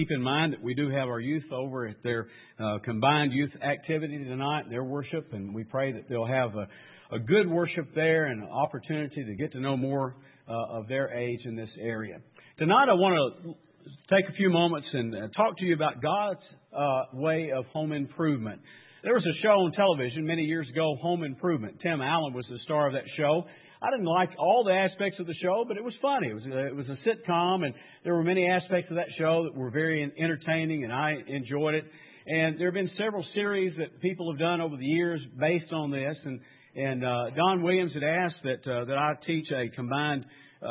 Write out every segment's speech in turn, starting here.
Keep in mind that we do have our youth over at their combined youth activity tonight, their worship, and we pray that they'll have a good worship there and an opportunity to get to know more of their age in this area. Tonight I want to take a few moments and talk to you about God's way of home improvement. There was a show on television many years ago, Home Improvement. Tim Allen was the star of that show. I didn't like all the aspects of the show, but it was funny. It was a sitcom, and there were many aspects of that show that were very entertaining, and I enjoyed it. And there have been several series that people have done over the years based on this. And Don Williams had asked that I teach a combined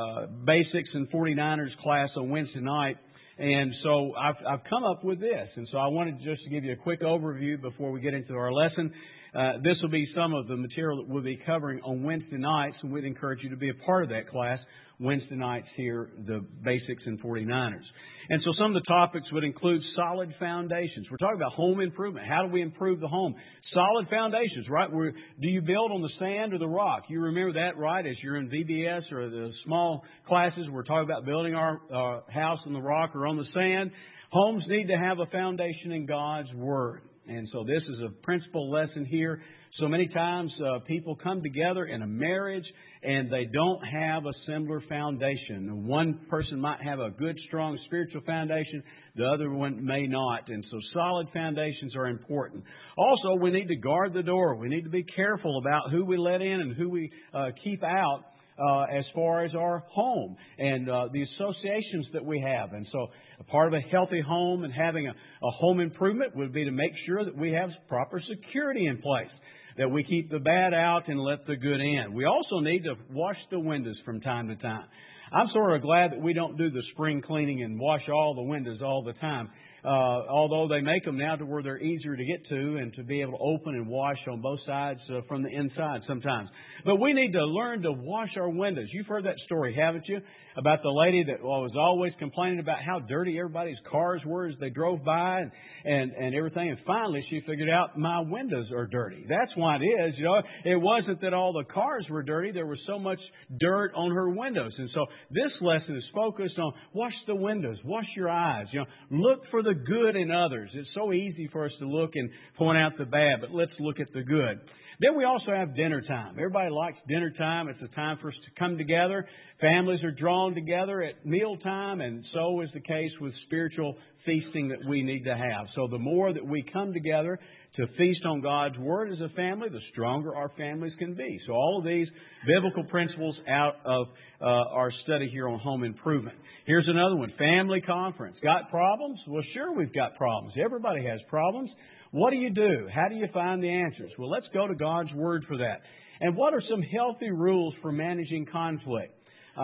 Basics and 49ers class on Wednesday night. And so I've come up with this. And so I wanted just to give you a quick overview before we get into our lesson. This will be some of the material that we'll be covering on Wednesday nights, and we'd encourage you to be a part of that class Wednesday nights here, the Basics and 49ers. And so some of the topics would include solid foundations. We're talking about home improvement. How do we improve the home? Solid foundations, right? Do you build on the sand or the rock? You remember that, right? As you're in VBS or the small classes, we're talking about building our house on the rock or on the sand. Homes need to have a foundation in God's Word. And so this is a principal lesson here. So many times people come together in a marriage and they don't have a similar foundation. One person might have a good, strong spiritual foundation. The other one may not. And so solid foundations are important. Also, we need to guard the door. We need to be careful about who we let in and who we keep out as far as our home and the associations that we have. And so a part of a healthy home and having a home improvement would be to make sure that we have proper security in place, that we keep the bad out and let the good in. We also need to wash the windows from time to time. I'm sort of glad that we don't do the spring cleaning and wash all the windows all the time. Although they make them now to where they're easier to get to and to be able to open and wash on both sides from the inside sometimes. But we need to learn to wash our windows. You've heard that story, haven't you? About the lady that was always complaining about how dirty everybody's cars were as they drove by and everything. And finally she figured out, my windows are dirty. That's why it is. You know, it wasn't that all the cars were dirty. There was so much dirt on her windows. And so this lesson is focused on wash the windows, wash your eyes. You know, look for the good in others. It's so easy for us to look and point out the bad, but let's look at the good. Then we also have dinner time. Everybody likes dinner time. It's a time for us to come together. Families are drawn together at mealtime, and so is the case with spiritual feasting that we need to have. So the more that we come together to feast on God's Word as a family, the stronger our families can be. So all of these biblical principles out of our study here on home improvement. Here's another one, family conference. Got problems? Well, sure we've got problems. Everybody has problems. What do you do? How do you find the answers? Well, let's go to God's Word for that. And what are some healthy rules for managing conflict?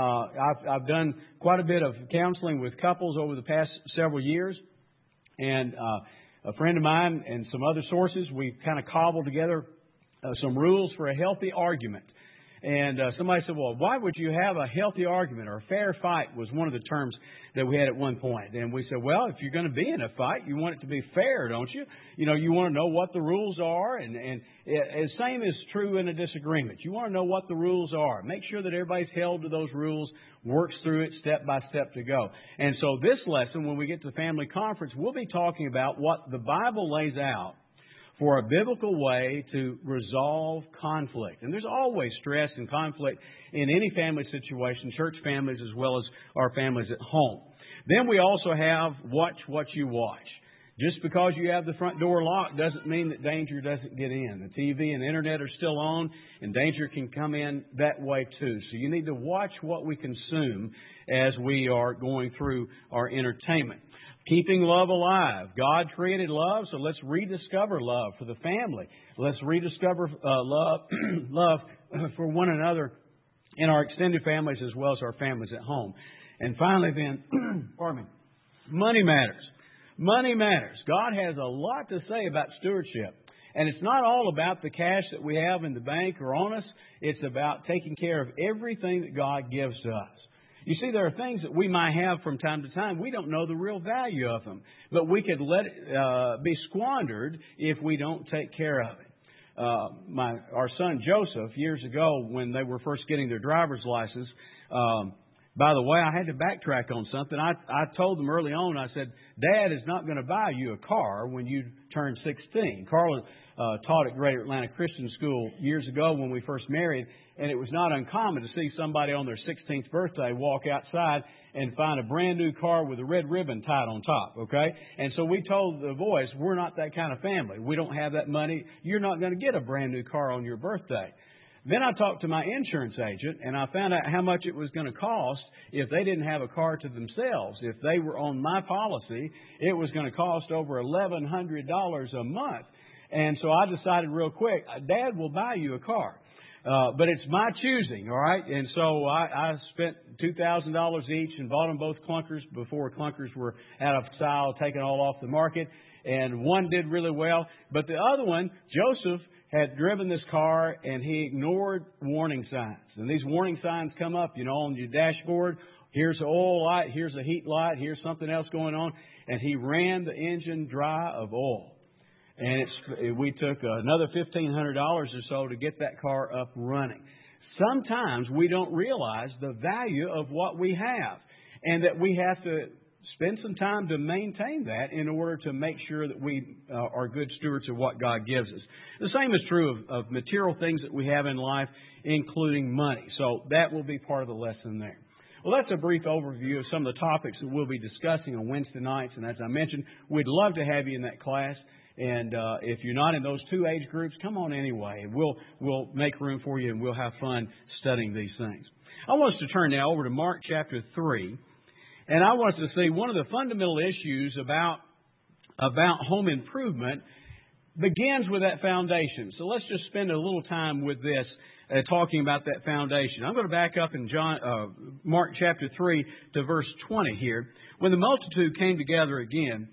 I've done quite a bit of counseling with couples over the past several years. And a friend of mine and some other sources, we kind of cobbled together some rules for a healthy argument. And somebody said, well, why would you have a healthy argument? Or a fair fight was one of the terms that we had at one point. And we said, well, if you're going to be in a fight, you want it to be fair, don't you? You know, you want to know what the rules are. And the same is true in a disagreement. You want to know what the rules are. Make sure that everybody's held to those rules, works through it step by step to go. And so this lesson, when we get to family conference, we'll be talking about what the Bible lays out for a biblical way to resolve conflict. And there's always stress and conflict in any family situation, church families as well as our families at home. Then we also have watch what you watch. Just because you have the front door locked doesn't mean that danger doesn't get in. The TV and the internet are still on, and danger can come in that way too. So you need to watch what we consume as we are going through our entertainment. Keeping love alive. God created love, so let's rediscover love for the family. Let's rediscover love for one another in our extended families as well as our families at home. And finally then, money matters. Money matters. God has a lot to say about stewardship. And it's not all about the cash that we have in the bank or on us. It's about taking care of everything that God gives to us. You see, there are things that we might have from time to time. We don't know the real value of them. But we could let it be squandered if we don't take care of it. Our son Joseph, years ago, when they were first getting their driver's license, By the way, I had to backtrack on something. I told them early on, I said, Dad is not going to buy you a car when you turn 16. Carla taught at Greater Atlanta Christian School years ago when we first married, and it was not uncommon to see somebody on their 16th birthday walk outside and find a brand new car with a red ribbon tied on top, okay? And so we told the boys, we're not that kind of family. We don't have that money. You're not going to get a brand new car on your birthday. Then I talked to my insurance agent, and I found out how much it was going to cost if they didn't have a car to themselves. If they were on my policy, it was going to cost over $1,100 a month. And so I decided real quick, Dad will buy you a car. But it's my choosing, all right? And so I spent $2,000 each and bought them both clunkers before clunkers were out of style, taken all off the market. And one did really well. But the other one, Joseph, had driven this car and he ignored warning signs. And these warning signs come up, on your dashboard. Here's an oil light, here's a heat light, here's something else going on. And he ran the engine dry of oil. And we took another $1,500 or so to get that car up running. Sometimes we don't realize the value of what we have and that we have to spend some time to maintain that in order to make sure that we are good stewards of what God gives us. The same is true of material things that we have in life, including money. So that will be part of the lesson there. Well, that's a brief overview of some of the topics that we'll be discussing on Wednesday nights. And as I mentioned, we'd love to have you in that class. And if you're not in those two age groups, come on anyway. We'll make room for you and we'll have fun studying these things. I want us to turn now over to Mark chapter 3. And I want us to see one of the fundamental issues about home improvement begins with that foundation. So let's just spend a little time with this, talking about that foundation. I'm going to back up in Mark chapter 3 to verse 20 here. When the multitude came together again,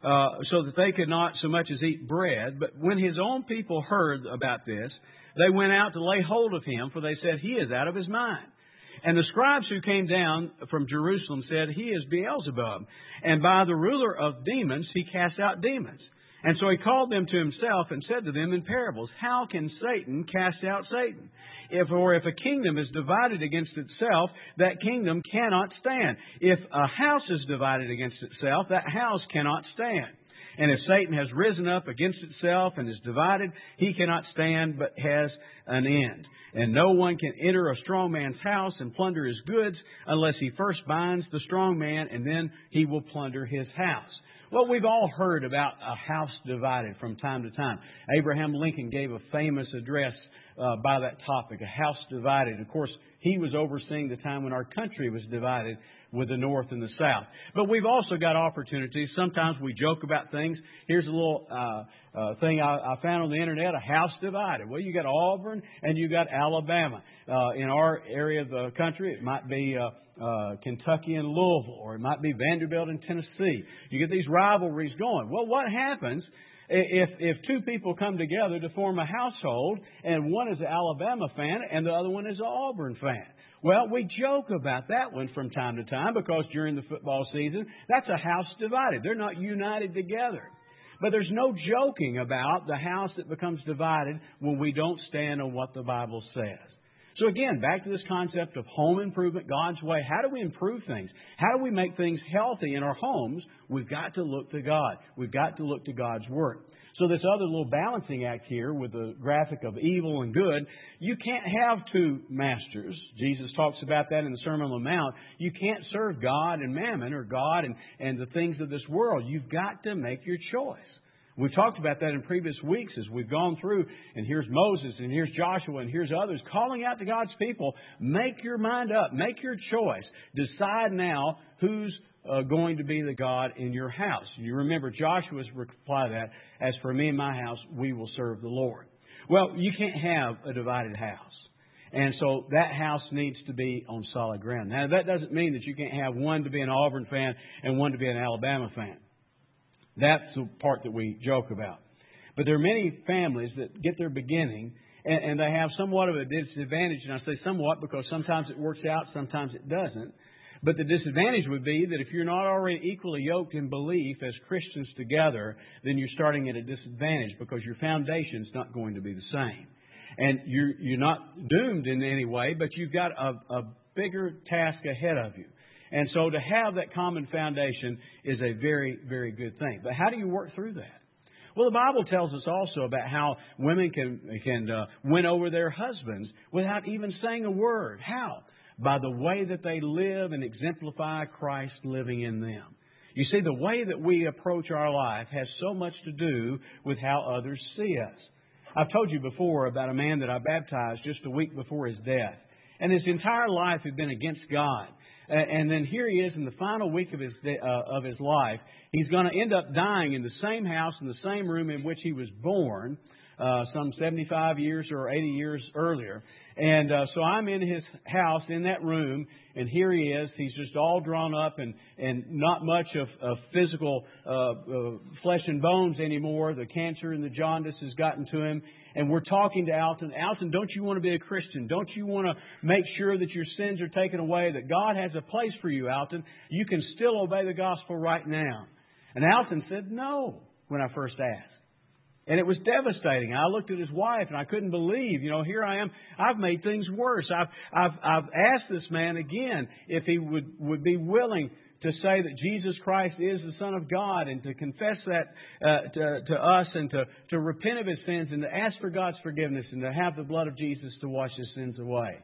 so that they could not so much as eat bread, but when his own people heard about this, they went out to lay hold of him, for they said, he is out of his mind. And the scribes who came down from Jerusalem said, he is Beelzebub, and by the ruler of demons he casts out demons. And so he called them to himself and said to them in parables, how can Satan cast out Satan? If a kingdom is divided against itself, that kingdom cannot stand. If a house is divided against itself, that house cannot stand. And if Satan has risen up against itself and is divided, he cannot stand but has an end. And no one can enter a strong man's house and plunder his goods unless he first binds the strong man, and then he will plunder his house. Well, we've all heard about a house divided from time to time. Abraham Lincoln gave a famous address by that topic, a house divided. Of course, he was overseeing the time when our country was divided with the North and the South. But we've also got opportunities. Sometimes we joke about things. Here's a little thing I found on the Internet, a house divided. Well, you got Auburn and you got Alabama. In our area of the country, it might be Kentucky and Louisville, or it might be Vanderbilt and Tennessee. You get these rivalries going. Well, what happens if two people come together to form a household and one is an Alabama fan and the other one is an Auburn fan? Well, we joke about that one from time to time because during the football season, that's a house divided. They're not united together. But there's no joking about the house that becomes divided when we don't stand on what the Bible says. So again, back to this concept of home improvement, God's way. How do we improve things? How do we make things healthy in our homes? We've got to look to God. We've got to look to God's Word. So this other little balancing act here with the graphic of evil and good, you can't have two masters. Jesus talks about that in the Sermon on the Mount. You can't serve God and mammon, or God and the things of this world. You've got to make your choice. We've talked about that in previous weeks as we've gone through, and here's Moses, and here's Joshua, and here's others calling out to God's people. Make your mind up. Make your choice. Decide now who's going to be the God in your house. You remember Joshua's reply to that, as for me and my house, we will serve the Lord. Well, you can't have a divided house. And so that house needs to be on solid ground. Now, that doesn't mean that you can't have one to be an Auburn fan and one to be an Alabama fan. That's the part that we joke about. But there are many families that get their beginning and they have somewhat of a disadvantage. And I say somewhat because sometimes it works out, sometimes it doesn't. But the disadvantage would be that if you're not already equally yoked in belief as Christians together, then you're starting at a disadvantage because your foundation's not going to be the same. And you're not doomed in any way, but you've got a bigger task ahead of you. And so to have that common foundation is a very, very good thing. But how do you work through that? Well, the Bible tells us also about how women can win over their husbands without even saying a word. How? By the way that they live and exemplify Christ living in them. You see, the way that we approach our life has so much to do with how others see us. I've told you before about a man that I baptized just a week before his death. And his entire life had been against God. And then here he is in the final week of his life. He's going to end up dying in the same house, in the same room in which he was born, some 75 years or 80 years earlier. And so I'm in his house, in that room, and here he is. He's just all drawn up and not much of physical flesh and bones anymore. The cancer and the jaundice has gotten to him. And we're talking to Alton. Alton, don't you want to be a Christian? Don't you want to make sure that your sins are taken away, that God has a place for you, Alton? You can still obey the gospel right now. And Alton said no when I first asked. And it was devastating. I looked at his wife and I couldn't believe, here I am. I've made things worse. I've asked this man again if he would be willing to say that Jesus Christ is the Son of God and to confess that to us and to repent of his sins and to ask for God's forgiveness and to have the blood of Jesus to wash his sins away.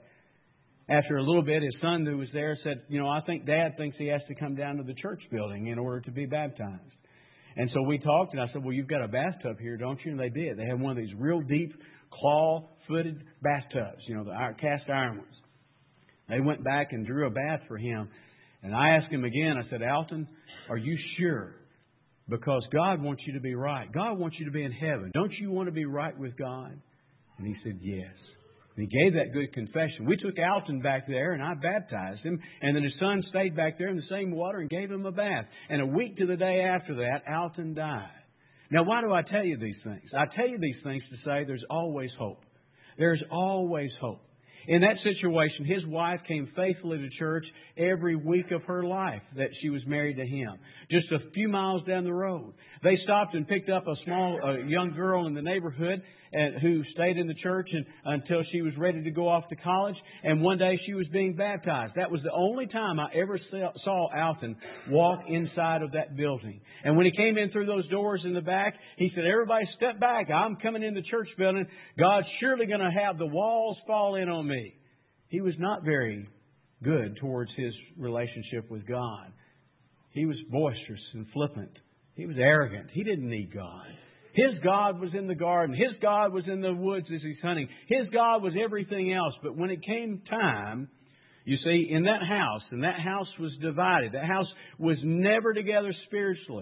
After a little bit, his son who was there said, I think Dad thinks he has to come down to the church building in order to be baptized. And so we talked, and I said, well, you've got a bathtub here, don't you? And they did. They had one of these real deep, claw-footed bathtubs, the cast iron ones. They went back and drew a bath for him. And I asked him again, I said, Alton, are you sure? Because God wants you to be right. God wants you to be in heaven. Don't you want to be right with God? And he said, yes. And he gave that good confession. We took Alton back there and I baptized him. And then his son stayed back there in the same water and gave him a bath. And a week to the day after that, Alton died. Now, why do I tell you these things? I tell you these things to say there's always hope. There's always hope. In that situation, his wife came faithfully to church every week of her life that she was married to him. Just a few miles down the road. They stopped and picked up a young girl in the neighborhood who stayed in the church until she was ready to go off to college. And one day she was being baptized. That was the only time I ever saw Alton walk inside of that building. And when he came in through those doors in the back, he said, everybody step back. I'm coming in the church building. God's surely going to have the walls fall in on me. He was not very good towards his relationship with God. He was boisterous and flippant. He was arrogant. He didn't need God. His God was in the garden. His God was in the woods as he's hunting. His God was everything else. But when it came time, you see, in that house, and that house was divided. That house was never together spiritually.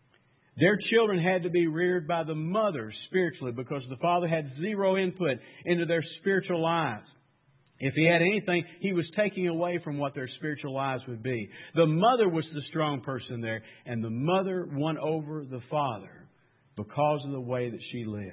Their children had to be reared by the mother spiritually because the father had zero input into their spiritual lives. If he had anything, he was taking away from what their spiritual lives would be. The mother was the strong person there, and the mother won over the father because of the way that she lived.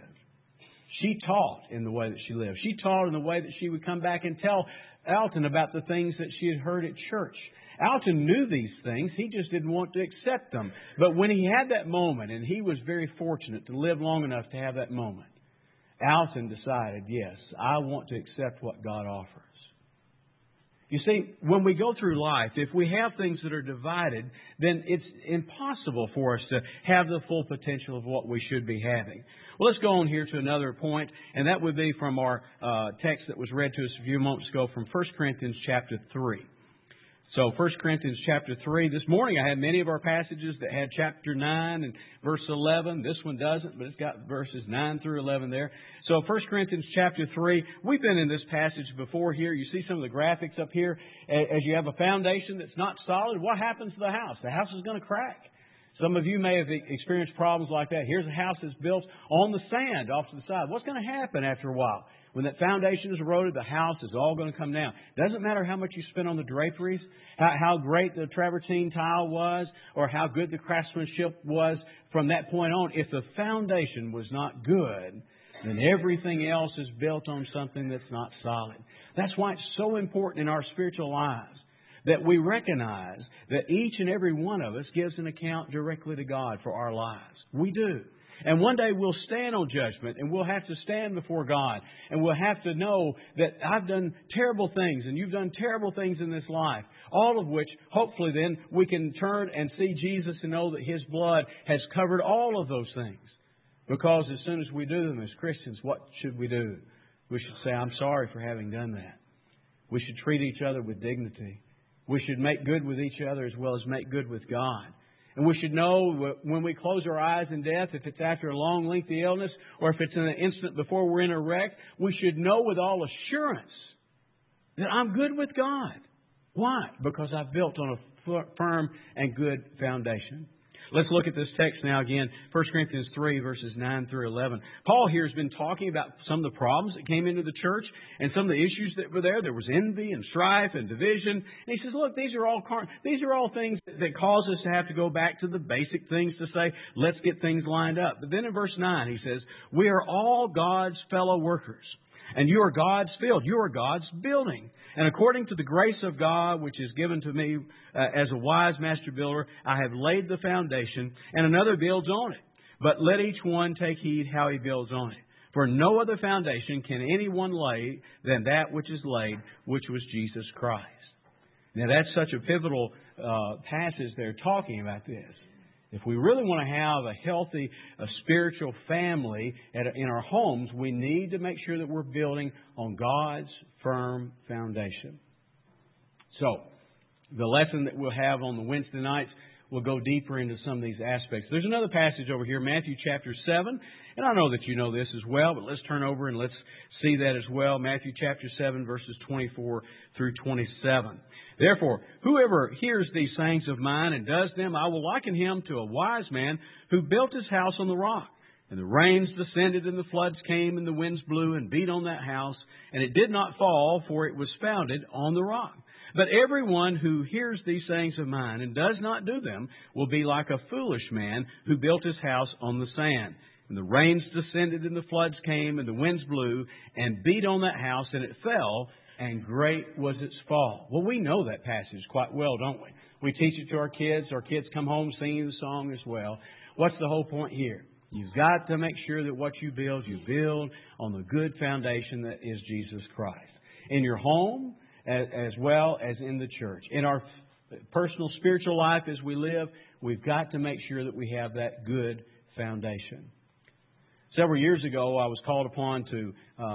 She taught in the way that she lived. She taught in the way that she would come back and tell Alton about the things that she had heard at church. Alton knew these things. He just didn't want to accept them. But when he had that moment, and he was very fortunate to live long enough to have that moment, Alton decided, yes, I want to accept what God offers. You see, when we go through life, if we have things that are divided, then it's impossible for us to have the full potential of what we should be having. Well, let's go on here to another point, and that would be from our text that was read to us a few moments ago from 1 Corinthians chapter 3. So 1 Corinthians chapter 3. This morning I had many of our passages that had chapter 9 and verse 11. This one doesn't, but it's got verses 9 through 11 there. So 1 Corinthians chapter 3. We've been in this passage before here. You see some of the graphics up here. As you have a foundation that's not solid, what happens to the house? The house is going to crack. Some of you may have experienced problems like that. Here's a house that's built on the sand off to the side. What's going to happen after a while? When that foundation is eroded, the house is all going to come down. Doesn't matter how much you spend on the draperies, how great the travertine tile was, or how good the craftsmanship was from that point on. If the foundation was not good, then everything else is built on something that's not solid. That's why it's so important in our spiritual lives that we recognize that each and every one of us gives an account directly to God for our lives. We do. And one day we'll stand on judgment, and we'll have to stand before God. And we'll have to know that I've done terrible things, and you've done terrible things in this life. All of which, hopefully then, we can turn and see Jesus and know that His blood has covered all of those things. Because as soon as we do them as Christians, what should we do? We should say, I'm sorry for having done that. We should treat each other with dignity. We should make good with each other as well as make good with God. And we should know when we close our eyes in death, if it's after a long, lengthy illness, or if it's in an instant before we're in a wreck, we should know with all assurance that I'm good with God. Why? Because I've built on a firm and good foundation. Let's look at this text now again, 1 Corinthians 3, verses 9 through 11. Paul here has been talking about some of the problems that came into the church and some of the issues that were there. There was envy and strife and division. And he says, look, these are all things that cause us to have to go back to the basic things to say, let's get things lined up. But then in verse 9, he says, we are all God's fellow workers. And you are God's field. You are God's building. And according to the grace of God, which is given to me as a wise master builder, I have laid the foundation, and another builds on it. But let each one take heed how he builds on it. For no other foundation can anyone lay than that which is laid, which was Jesus Christ. Now that's such a pivotal passage there talking about this. If we really want to have a healthy spiritual family in our homes, we need to make sure that we're building on God's firm foundation. So, the lesson that we'll have on the Wednesday nights will go deeper into some of these aspects. There's another passage over here, Matthew chapter 7. And I know that you know this as well, but let's turn over and let's see that as well. Matthew chapter 7, verses 24 through 27. Therefore, whoever hears these sayings of mine and does them, I will liken him to a wise man who built his house on the rock. And the rains descended, and the floods came, and the winds blew and beat on that house, and it did not fall, for it was founded on the rock. But everyone who hears these sayings of mine and does not do them will be like a foolish man who built his house on the sand. And the rains descended, and the floods came, and the winds blew and beat on that house, and it fell, and great was its fall. Well, we know that passage quite well, don't we? We teach it to our kids. Our kids come home singing the song as well. What's the whole point here? You've got to make sure that what you build on the good foundation that is Jesus Christ. In your home, as well as in the church. In our personal spiritual life as we live, we've got to make sure that we have that good foundation. Several years ago, I was called upon to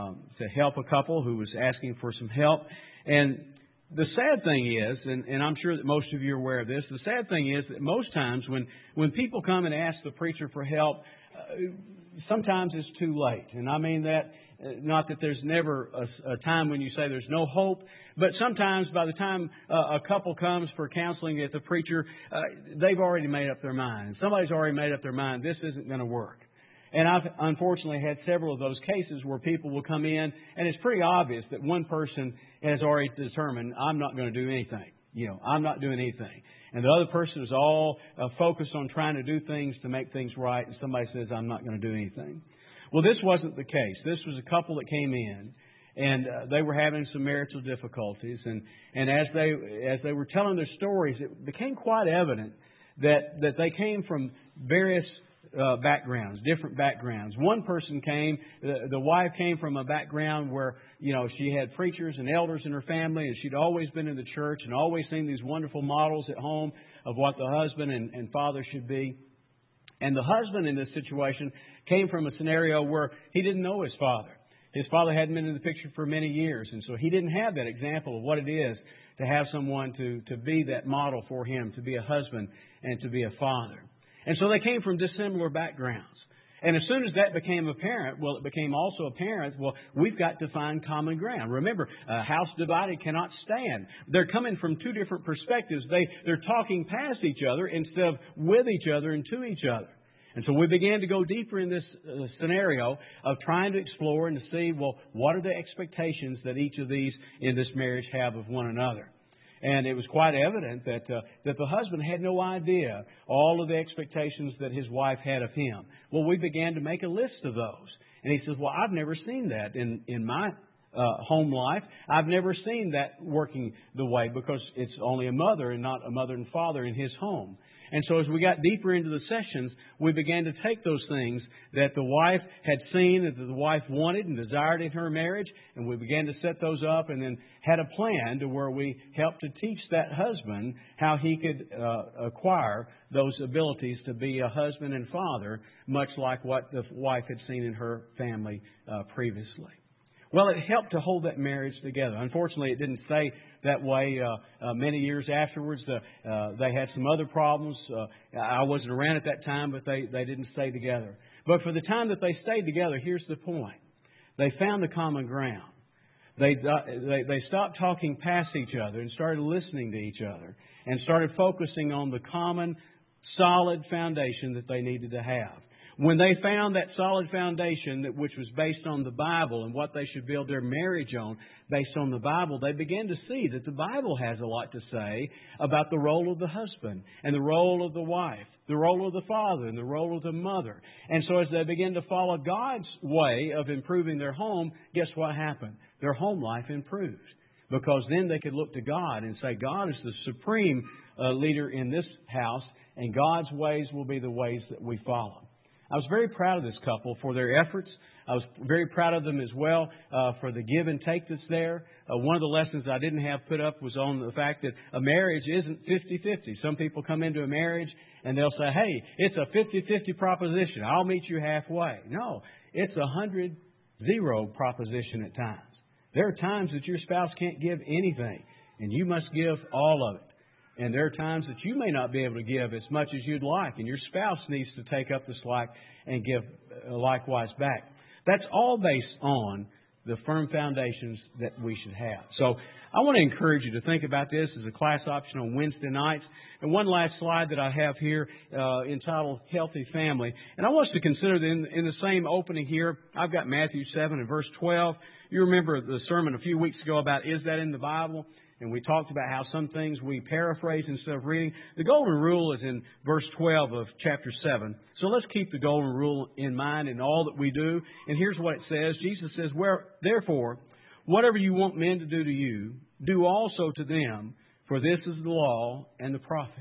help a couple who was asking for some help. And the sad thing is, and I'm sure that most of you are aware of this, the sad thing is that most times when people come and ask the preacher for help, sometimes it's too late. And I mean that, not that there's never a time when you say there's no hope, but sometimes by the time a couple comes for counseling at the preacher, they've already made up their mind. Somebody's already made up their mind, this isn't going to work. And I've unfortunately had several of those cases where people will come in, and it's pretty obvious that one person has already determined, I'm not going to do anything. I'm not doing anything. And the other person is all focused on trying to do things to make things right, and somebody says, I'm not going to do anything. Well, this wasn't the case. This was a couple that came in, and they were having some marital difficulties. And as they were telling their stories, it became quite evident that they came from various backgrounds, different backgrounds. One person came, the wife came from a background where, she had preachers and elders in her family, and she'd always been in the church and always seen these wonderful models at home of what the husband and father should be. And the husband in this situation came from a scenario where he didn't know his father. His father hadn't been in the picture for many years, and so he didn't have that example of what it is to have someone to be that model for him, to be a husband and to be a father. And so they came from dissimilar backgrounds. And as soon as that became apparent, it became also apparent, we've got to find common ground. Remember, a house divided cannot stand. They're coming from two different perspectives. They're talking past each other instead of with each other and to each other. And so we began to go deeper in this scenario of trying to explore and to see, what are the expectations that each of these in this marriage have of one another? And it was quite evident that the husband had no idea all of the expectations that his wife had of him. Well, we began to make a list of those. And he says, I've never seen that in my home life. I've never seen that working the way, because it's only a mother and not a mother and father in his home. And so as we got deeper into the sessions, we began to take those things that the wife had seen, that the wife wanted and desired in her marriage, and we began to set those up and then had a plan to where we helped to teach that husband how he could acquire those abilities to be a husband and father, much like what the wife had seen in her family previously. Well, it helped to hold that marriage together. Unfortunately, it didn't stay that way many years afterwards. They had some other problems. I wasn't around at that time, but they didn't stay together. But for the time that they stayed together, here's the point. They found the common ground. They stopped talking past each other and started listening to each other and started focusing on the common, solid foundation that they needed to have. When they found that solid foundation, which was based on the Bible and what they should build their marriage on based on the Bible, they began to see that the Bible has a lot to say about the role of the husband and the role of the wife, the role of the father and the role of the mother. And so as they began to follow God's way of improving their home, guess what happened? Their home life improved. Because then they could look to God and say, God is the supreme leader in this house, and God's ways will be the ways that we follow. I was very proud of this couple for their efforts. I was very proud of them as well for the give and take that's there. One of the lessons I didn't have put up was on the fact that a marriage isn't 50-50. Some people come into a marriage and they'll say, hey, it's a 50-50 proposition. I'll meet you halfway. No, it's a 100-0 proposition at times. There are times that your spouse can't give anything, and you must give all of it. And there are times that you may not be able to give as much as you'd like, and your spouse needs to take up the slack and give likewise back. That's all based on the firm foundations that we should have. So I want to encourage you to think about this as a class option on Wednesday nights. And one last slide that I have here entitled Healthy Family. And I want us to consider in the same opening here, I've got Matthew 7 and verse 12. You remember the sermon a few weeks ago about is that in the Bible? And we talked about how some things we paraphrase instead of reading. The golden rule is in verse 12 of chapter 7. So let's keep the golden rule in mind in all that we do. And here's what it says. Jesus says, therefore, whatever you want men to do to you, do also to them, for this is the law and the prophets.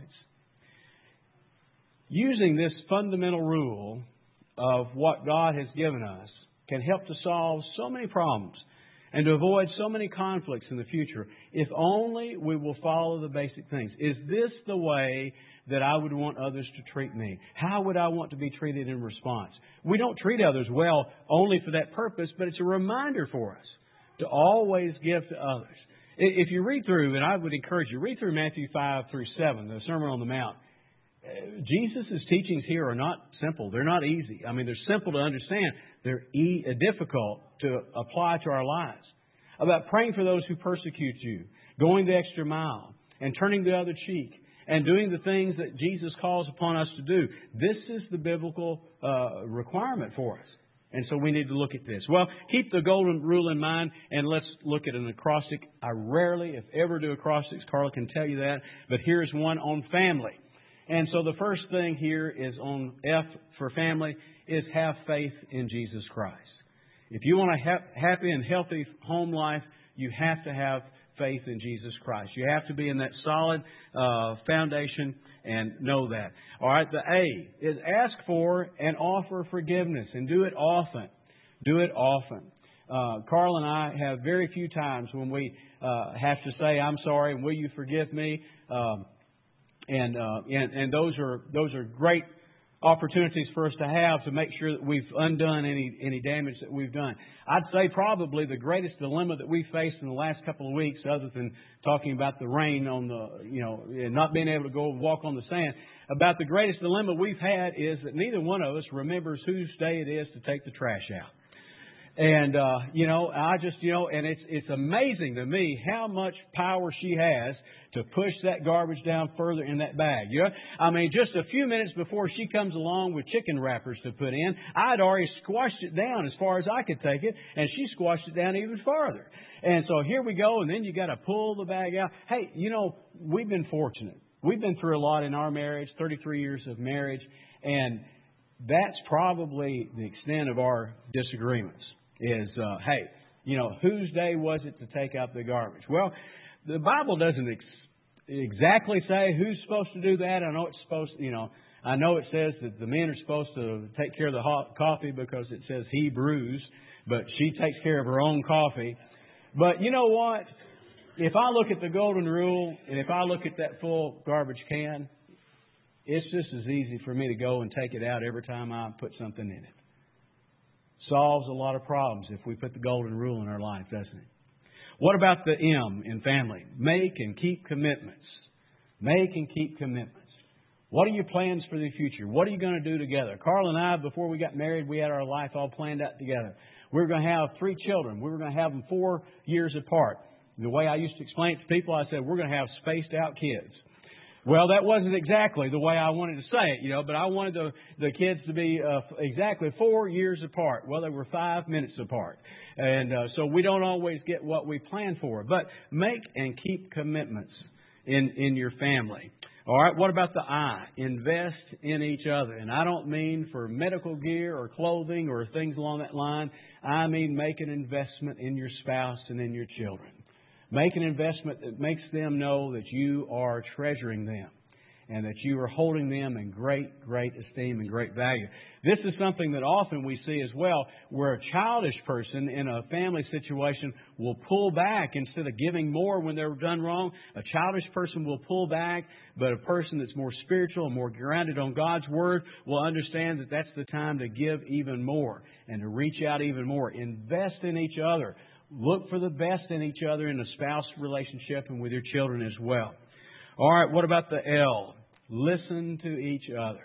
Using this fundamental rule of what God has given us can help to solve so many problems and to avoid so many conflicts in the future, if only we will follow the basic things. Is this the way that I would want others to treat me? How would I want to be treated in response? We don't treat others well only for that purpose, but it's a reminder for us to always give to others. If you read through, and I would encourage you, read through Matthew 5 through 7, the Sermon on the Mount. Jesus' teachings here are not simple. They're not easy. I mean, they're simple to understand. They're difficult to apply to our lives. About praying for those who persecute you, going the extra mile, and turning the other cheek, and doing the things that Jesus calls upon us to do. This is the biblical requirement for us. And so we need to look at this. Well, keep the golden rule in mind, and let's look at an acrostic. I rarely, if ever, do acrostics. Carla can tell you that. But here's one on family. And so the first thing here is on F for family is have faith in Jesus Christ. If you want a happy and healthy home life, you have to have faith in Jesus Christ. You have to be in that solid foundation and know that. All right, the A is ask for and offer forgiveness, and do it often. Do it often. Carl and I have very few times when we have to say, I'm sorry, and will you forgive me? And those are great opportunities for us to have to make sure that we've undone any damage that we've done. I'd say probably the greatest dilemma that we faced in the last couple of weeks, other than talking about the rain on and not being able to go walk on the sand, about the greatest dilemma we've had is that neither one of us remembers whose day it is to take the trash out. And, and it's amazing to me how much power she has to push that garbage down further in that bag. I mean, just a few minutes before she comes along with chicken wrappers to put in, I'd already squashed it down as far as I could take it, and she squashed it down even farther. And so here we go, and then you got to pull the bag out. Hey, we've been fortunate. We've been through a lot in our marriage, 33 years of marriage, and that's probably the extent of our disagreements. Is, whose day was it to take out the garbage? Well, the Bible doesn't exactly say who's supposed to do that. I know it says that the men are supposed to take care of the hot coffee because it says he brews, but she takes care of her own coffee. But you know what? If I look at the golden rule and if I look at that full garbage can, it's just as easy for me to go and take it out every time I put something in it. Solves a lot of problems if we put the golden rule in our life, doesn't it? What about the M in family? Make and keep commitments. Make and keep commitments. What are your plans for the future? What are you going to do together? Carl and I, before we got married, we had our life all planned out together. We were going to have 3 children. We were going to have them 4 years apart. The way I used to explain it to people, I said, we're going to have spaced out kids. Well, that wasn't exactly the way I wanted to say it, but I wanted the kids to be exactly 4 years apart. Well, they were 5 minutes apart. And so we don't always get what we plan for. But make and keep commitments in your family. All right, what about the I? Invest in each other. And I don't mean for medical gear or clothing or things along that line. I mean make an investment in your spouse and in your children. Make an investment that makes them know that you are treasuring them and that you are holding them in great, great esteem and great value. This is something that often we see as well, where a childish person in a family situation will pull back instead of giving more when they're done wrong. A childish person will pull back, but a person that's more spiritual and more grounded on God's Word will understand that that's the time to give even more and to reach out even more. Invest in each other. Look for the best in each other in a spouse relationship and with your children as well. All right, what about the L? Listen to each other.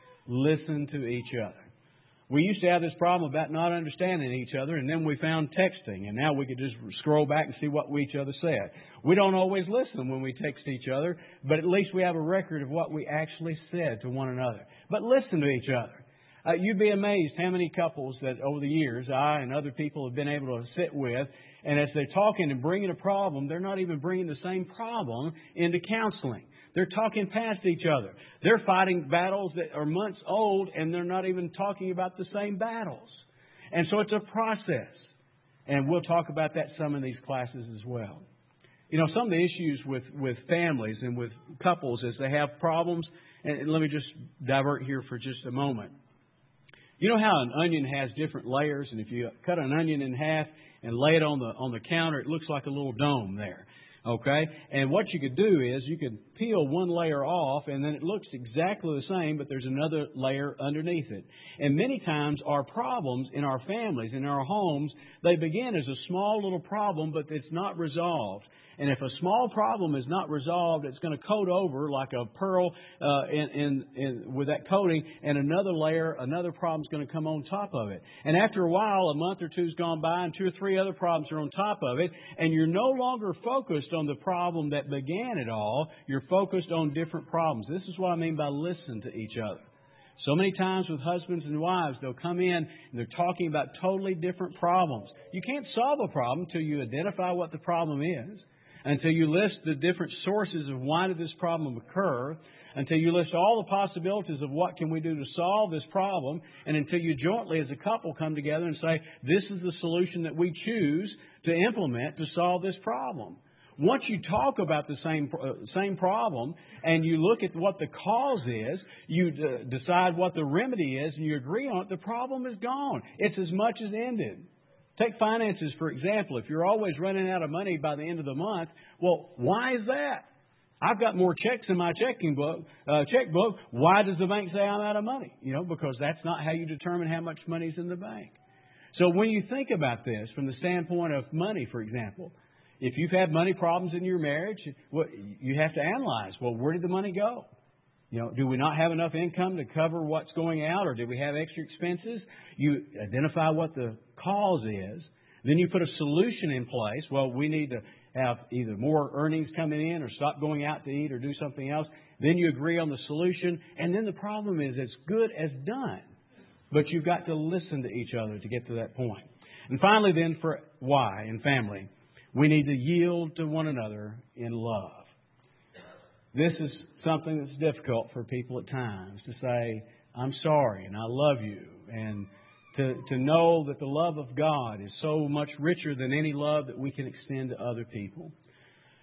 Listen to each other. We used to have this problem about not understanding each other, and then we found texting, and now we could just scroll back and see what each other said. We don't always listen when we text each other, but at least we have a record of what we actually said to one another. But listen to each other. You'd be amazed how many couples that over the years I and other people have been able to sit with, and as they're talking and bringing a problem, they're not even bringing the same problem into counseling. They're talking past each other. They're fighting battles that are months old, and they're not even talking about the same battles. And so it's a process. And we'll talk about that some in these classes as well. Some of the issues with families and with couples as they have problems, and let me just divert here for just a moment. You know how an onion has different layers, and if you cut an onion in half and lay it on the counter, it looks like a little dome there. Okay? And what you could do is you could peel one layer off, and then it looks exactly the same, but there's another layer underneath it. And many times our problems in our families, in our homes, they begin as a small little problem, but it's not resolved. And if a small problem is not resolved, it's going to coat over like a pearl with that coating, and another problem's going to come on top of it. And after a while, a month or two's gone by, and 2 or 3 other problems are on top of it, and you're no longer focused on the problem that began it all. You're focused on different problems. This is what I mean by listen to each other. So many times with husbands and wives, they'll come in and they're talking about totally different problems. You can't solve a problem until you identify what the problem is, until you list the different sources of why did this problem occur, until you list all the possibilities of what can we do to solve this problem, and until you jointly as a couple come together and say, this is the solution that we choose to implement to solve this problem. Once you talk about the same problem and you look at what the cause is, you decide what the remedy is, and you agree on it, the problem is gone. It's as much as ended. Take finances, for example. If you're always running out of money by the end of the month, well, why is that? I've got more checks in my checkbook. Why does the bank say I'm out of money? Because that's not how you determine how much money's in the bank. So when you think about this from the standpoint of money, for example, if you've had money problems in your marriage, you have to analyze, well, where did the money go? Do we not have enough income to cover what's going out, or do we have extra expenses? You identify what the cause is. Then you put a solution in place. Well, we need to have either more earnings coming in or stop going out to eat or do something else. Then you agree on the solution. And then the problem is as good as done. But you've got to listen to each other to get to that point. And finally then for why in family, we need to yield to one another in love. This is something that's difficult for people at times to say, I'm sorry and I love you. And to know that the love of God is so much richer than any love that we can extend to other people.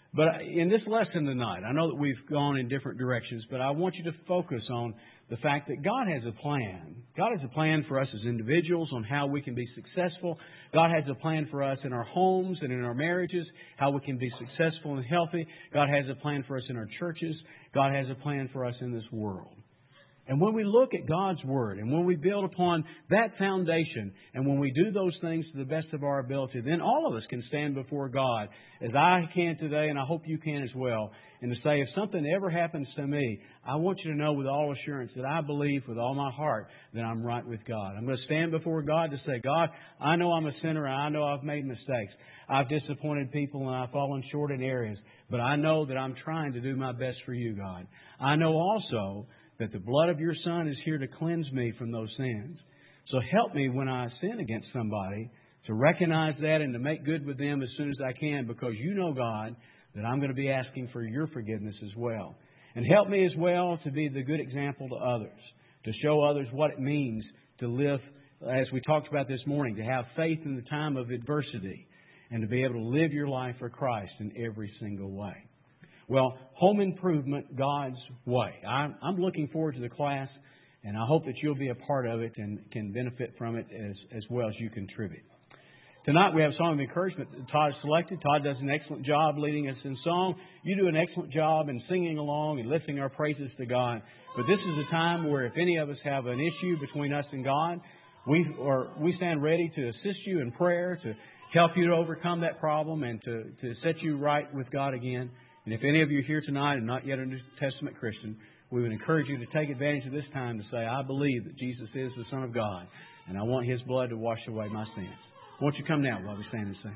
But in this lesson tonight, I know that we've gone in different directions, but I want you to focus on the fact that God has a plan. God has a plan for us as individuals on how we can be successful. God has a plan for us in our homes and in our marriages, how we can be successful and healthy. God has a plan for us in our churches. God has a plan for us in this world. And when we look at God's Word and when we build upon that foundation and when we do those things to the best of our ability, then all of us can stand before God, as I can today, and I hope you can as well, and to say, if something ever happens to me, I want you to know with all assurance that I believe with all my heart that I'm right with God. I'm going to stand before God to say, God, I know I'm a sinner and I know I've made mistakes. I've disappointed people and I've fallen short in areas, but I know that I'm trying to do my best for you, God. I know also that the blood of your Son is here to cleanse me from those sins. So help me when I sin against somebody to recognize that and to make good with them as soon as I can, because you know, God, that I'm going to be asking for your forgiveness as well. And help me as well to be the good example to others, to show others what it means to live, as we talked about this morning, to have faith in the time of adversity and to be able to live your life for Christ in every single way. Well, home improvement, God's way. I'm looking forward to the class, and I hope that you'll be a part of it and can benefit from it as well as you contribute. Tonight we have a song of encouragement that Todd selected. Todd does an excellent job leading us in song. You do an excellent job in singing along and lifting our praises to God. But this is a time where if any of us have an issue between us and God, we stand ready to assist you in prayer, to help you to overcome that problem and to set you right with God again. And if any of you are here tonight and not yet a New Testament Christian, we would encourage you to take advantage of this time to say, I believe that Jesus is the Son of God, and I want His blood to wash away my sins. Won't you come now while we stand and sing?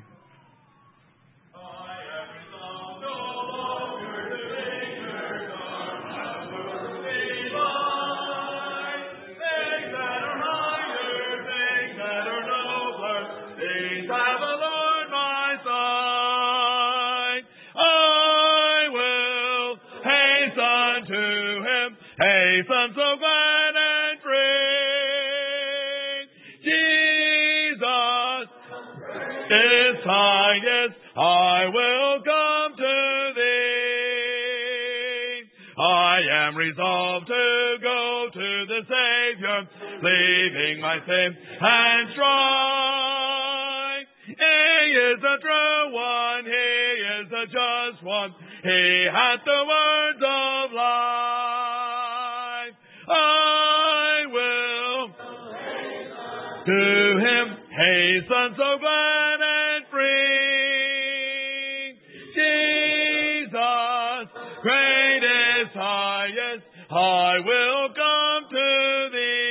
Hasten so glad and free. Jesus is highest. I will come to thee. I am resolved to go to the Savior, leaving my sin and strife. He is the true one. He is the just one. He hath the words of life. I will to Him hasten so glad and free. Jesus, greatest, highest, I will come to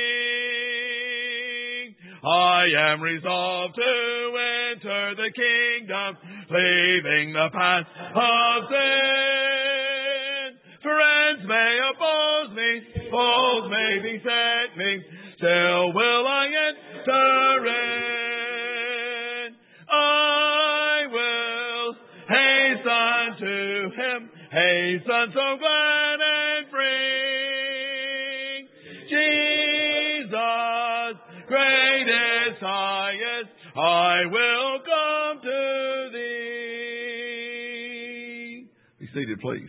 thee. I am resolved to enter the kingdom, leaving the path of sin. Friends may oppose me, foes may beset me, still will I enter in. I will hasten to Him, hasten so glad and free. Jesus, greatest, highest, I will come to thee. Be seated, please.